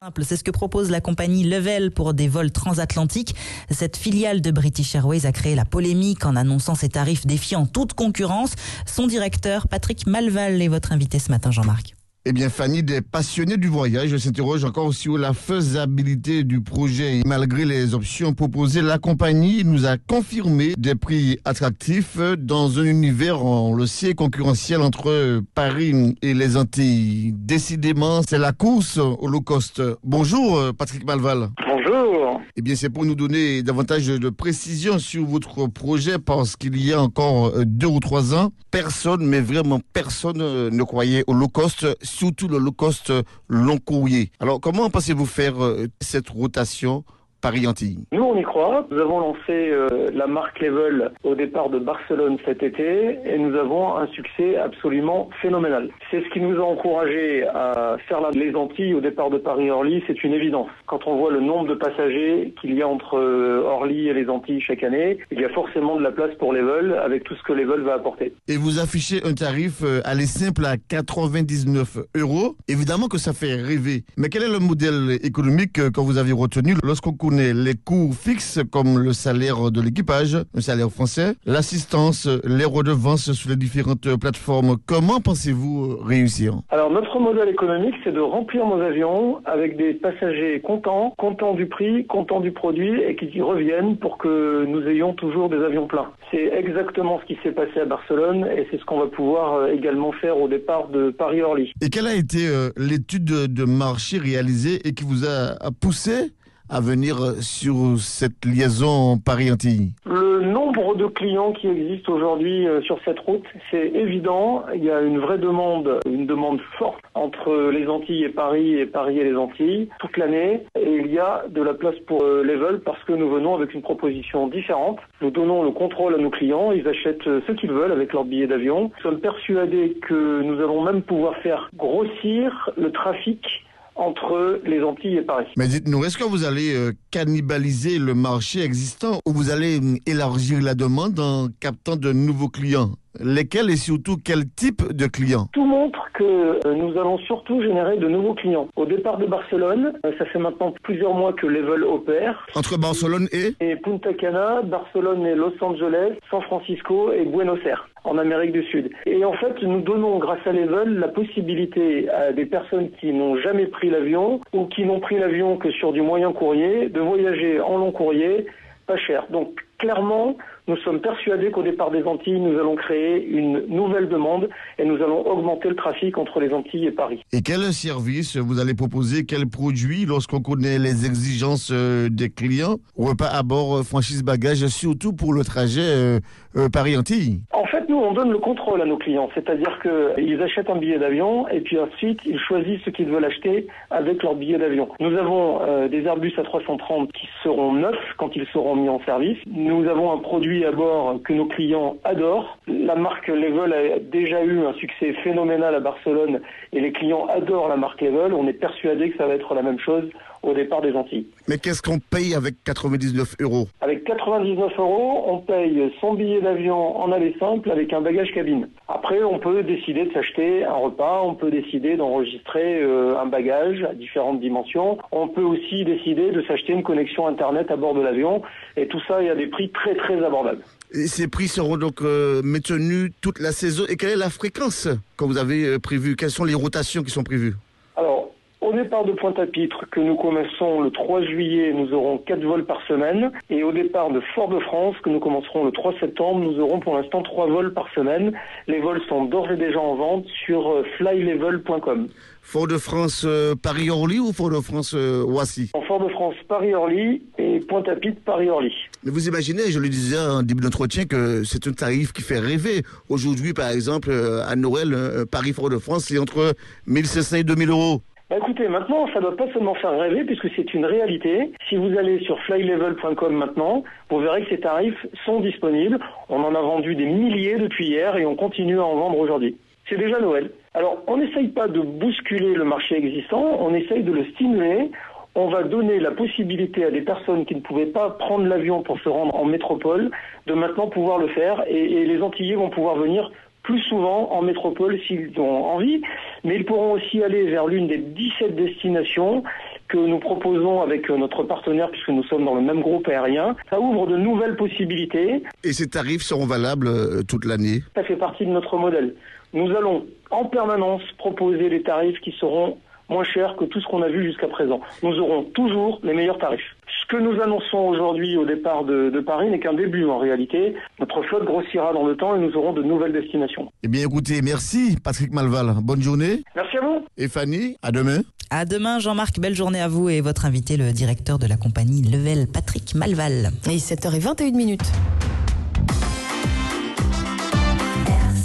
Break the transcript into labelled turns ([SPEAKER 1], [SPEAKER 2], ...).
[SPEAKER 1] C'est ce que propose la compagnie Level pour des vols transatlantiques. Cette filiale de British Airways a créé la polémique en annonçant ses tarifs défiant toute concurrence. Son directeur, Patrick Malval, est votre invité ce matin, Jean-Marc.
[SPEAKER 2] Eh bien, Fanny, des passionnés du voyage s'interrogent encore sur la faisabilité du projet. Malgré les options proposées, la compagnie nous a confirmé des prix attractifs dans un univers, on le sait, concurrentiel entre Paris et les Antilles. Décidément, c'est la course au low cost. Bonjour, Patrick Malval.
[SPEAKER 3] Bonjour.
[SPEAKER 2] Eh bien, c'est pour nous donner davantage de précision sur votre projet parce qu'il y a encore 2 ou 3 ans, personne, mais vraiment personne ne croyait au low cost, surtout le low cost long courrier. Alors, comment pensez-vous faire cette rotation Paris-Antilles?
[SPEAKER 3] Nous, on y croit. Nous avons lancé la marque Level au départ de Barcelone cet été et nous avons un succès absolument phénoménal. C'est ce qui nous a encouragé à faire les Antilles au départ de Paris-Orly, c'est une évidence. Quand on voit le nombre de passagers qu'il y a entre Orly et les Antilles chaque année, il y a forcément de la place pour Level avec tout ce que Level va apporter.
[SPEAKER 2] Et vous affichez un tarif aller simple à 99 €. Évidemment que ça fait rêver. Mais quel est le modèle économique que vous avez retenu lorsqu'on connaît les coûts fixes comme le salaire de l'équipage, le salaire français, l'assistance, les redevances sur les différentes plateformes? Comment pensez-vous réussir?
[SPEAKER 3] Alors notre modèle économique, c'est de remplir nos avions avec des passagers contents du prix, contents du produit et qui reviennent pour que nous ayons toujours des avions pleins. C'est exactement ce qui s'est passé à Barcelone et c'est ce qu'on va pouvoir également faire au départ de Paris-Orly.
[SPEAKER 2] Et quelle a été l'étude de marché réalisée et qui vous a poussé à venir sur cette liaison Paris-Antilles?
[SPEAKER 3] Le nombre de clients qui existent aujourd'hui sur cette route, c'est évident. Il y a une vraie demande, une demande forte entre les Antilles et Paris et les Antilles toute l'année. Et il y a de la place pour Level parce que nous venons avec une proposition différente. Nous donnons le contrôle à nos clients. Ils achètent ce qu'ils veulent avec leur billet d'avion. Nous sommes persuadés que nous allons même pouvoir faire grossir le trafic entre les Antilles et Paris.
[SPEAKER 2] Mais dites-nous, est-ce que vous allez cannibaliser le marché existant ou vous allez élargir la demande en captant de nouveaux clients? Lesquels et surtout quel type de clients?
[SPEAKER 3] Tout montre que nous allons surtout générer de nouveaux clients. Au départ de Barcelone, ça fait maintenant plusieurs mois que Level opère.
[SPEAKER 2] Entre Barcelone et
[SPEAKER 3] Punta Cana, Barcelone et Los Angeles, San Francisco et Buenos Aires, en Amérique du Sud. Et en fait, nous donnons, grâce à Level, la possibilité à des personnes qui n'ont jamais pris l'avion ou qui n'ont pris l'avion que sur du moyen courrier, de voyager en long courrier, pas cher. Donc, clairement, nous sommes persuadés qu'au départ des Antilles, nous allons créer une nouvelle demande et nous allons augmenter le trafic entre les Antilles et Paris.
[SPEAKER 2] Et quel service vous allez proposer? Quel produit lorsqu'on connaît les exigences des clients? Repas à bord, franchise bagage, surtout pour le trajet Paris-Antilles.
[SPEAKER 3] En fait, nous, on donne le contrôle à nos clients. C'est-à-dire qu'ils achètent un billet d'avion et puis ensuite, ils choisissent ce qu'ils veulent acheter avec leur billet d'avion. Nous avons des Airbus A330 qui seront neufs quand ils seront mis en service. Nous avons un produit à bord que nos clients adorent. La marque Level a déjà eu un succès phénoménal à Barcelone et les clients adorent la marque Level. On est persuadé que ça va être la même chose au départ des Antilles.
[SPEAKER 2] Mais qu'est-ce qu'on paye avec 99 €?
[SPEAKER 3] Avec 99 €, on paye son billet d'avion en aller simple avec un bagage cabine. Après, on peut décider de s'acheter un repas, on peut décider d'enregistrer un bagage à différentes dimensions. On peut aussi décider de s'acheter une connexion Internet à bord de l'avion. Et tout ça, il y a des prix très très abordables.
[SPEAKER 2] Et ces prix seront donc maintenus toute la saison. Et quelle est la fréquence que vous avez prévue? Quelles sont les rotations qui sont prévues?
[SPEAKER 3] Alors, au départ de Pointe-à-Pitre, que nous commençons le 3 juillet, nous aurons 4 vols par semaine. Et au départ de Fort-de-France, que nous commencerons le 3 septembre, nous aurons pour l'instant 3 vols par semaine. Les vols sont d'ores et déjà en vente sur flylevel.com.
[SPEAKER 2] Fort-de-France, Paris-Orly ou Fort-de-France, Roissy?
[SPEAKER 3] En Fort-de-France, Paris-Orly et Pointe-à-Pitre, Paris-Orly.
[SPEAKER 2] Mais vous imaginez, je le disais en début d'entretien, que c'est un tarif qui fait rêver. Aujourd'hui, par exemple, à Noël, Paris-Fort-de-France, c'est entre 1500 et 2000 €.
[SPEAKER 3] Écoutez, maintenant, ça ne doit pas seulement faire rêver puisque c'est une réalité. Si vous allez sur flylevel.com maintenant, vous verrez que ces tarifs sont disponibles. On en a vendu des milliers depuis hier et on continue à en vendre aujourd'hui. C'est déjà Noël. Alors, on n'essaye pas de bousculer le marché existant, on essaye de le stimuler. On va donner la possibilité à des personnes qui ne pouvaient pas prendre l'avion pour se rendre en métropole de maintenant pouvoir le faire et les Antillais vont pouvoir venir plus souvent en métropole s'ils ont envie, mais ils pourront aussi aller vers l'une des 17 destinations que nous proposons avec notre partenaire, puisque nous sommes dans le même groupe aérien, ça ouvre de nouvelles possibilités.
[SPEAKER 2] Et ces tarifs seront valables toute l'année?
[SPEAKER 3] Ça fait partie de notre modèle. Nous allons en permanence proposer des tarifs qui seront moins chers que tout ce qu'on a vu jusqu'à présent. Nous aurons toujours les meilleurs tarifs. Ce que nous annonçons aujourd'hui au départ de Paris n'est qu'un début en réalité. Notre flotte grossira dans le temps et nous aurons de nouvelles destinations.
[SPEAKER 2] Eh bien écoutez, merci Patrick Malval. Bonne journée.
[SPEAKER 3] Merci à vous.
[SPEAKER 2] Et Fanny, à demain.
[SPEAKER 1] À demain Jean-Marc, belle journée à vous et votre invité, le directeur de la compagnie Level, Patrick Malval.
[SPEAKER 4] Et 7h21.